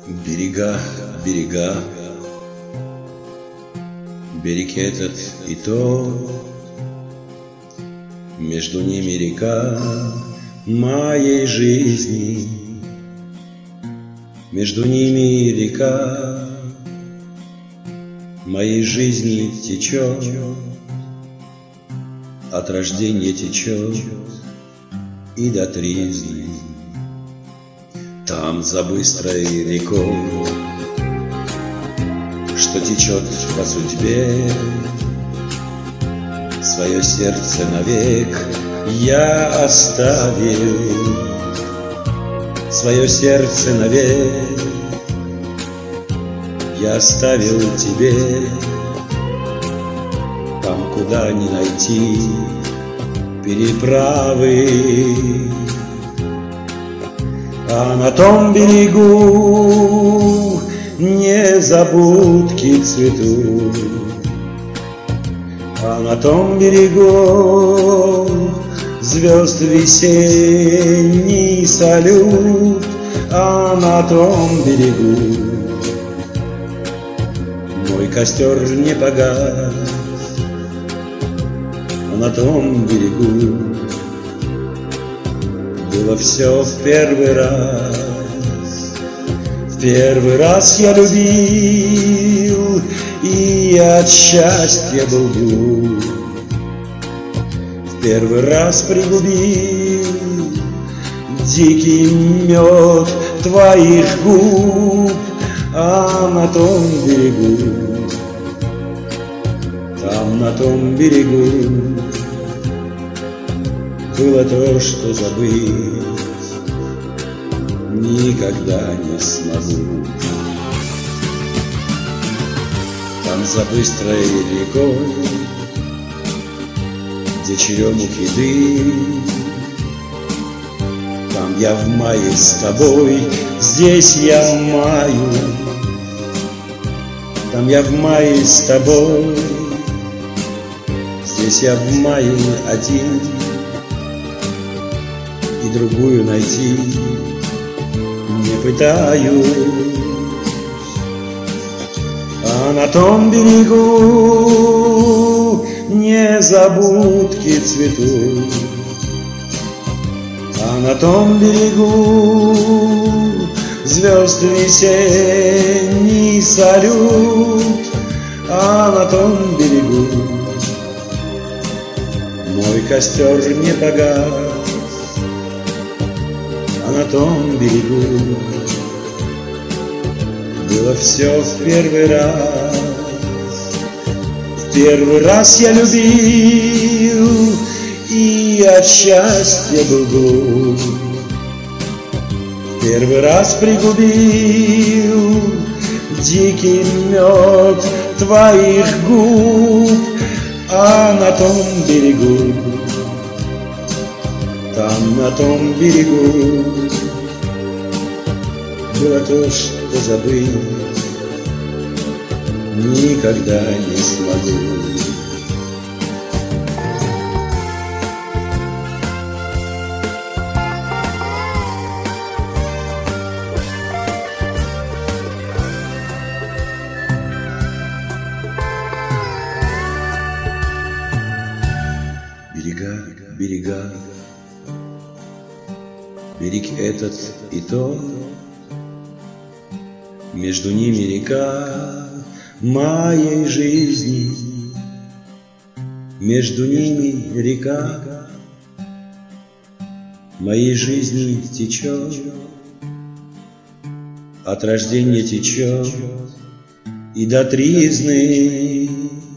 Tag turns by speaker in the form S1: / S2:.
S1: Берега, берега, берег этот и тот, между ними река моей жизни, между ними река моей жизни течет, от рождения течет и до тризны. Там за быстрой рекой, что течет по судьбе, свое сердце навек я оставил, свое сердце навек я оставил тебе. Там, куда не найти переправы, а на том берегу незабудки цветут, а на том берегу звезд весенний салют, а на том берегу мой костер не погас, а на том берегу было все в первый раз. В первый раз я любил и от счастья был глуп. В первый раз пригубил дикий мед твоих губ, а на том берегу, там на том берегу было то, что забыть никогда не смогу. Там за быстрой рекой, где черемухи дым, там я в мае с тобой, здесь я в маю, там я в мае с тобой, здесь я в мае один, и другую найти не пытаюсь. А на том берегу незабудки цветут, а на том берегу звезд весенний салют, а на том берегу мой костер не погас, а на том берегу было все в первый раз. В первый раз я любил и от счастья был глуп. В первый раз пригубил дикий мед твоих губ, а на том берегу, там на том берегу было то, что забыть никогда не смогу. Берега, берега, берег этот и тот, между ними река моей жизни, между ними река моей жизни течет, от рождения течет и до тризны.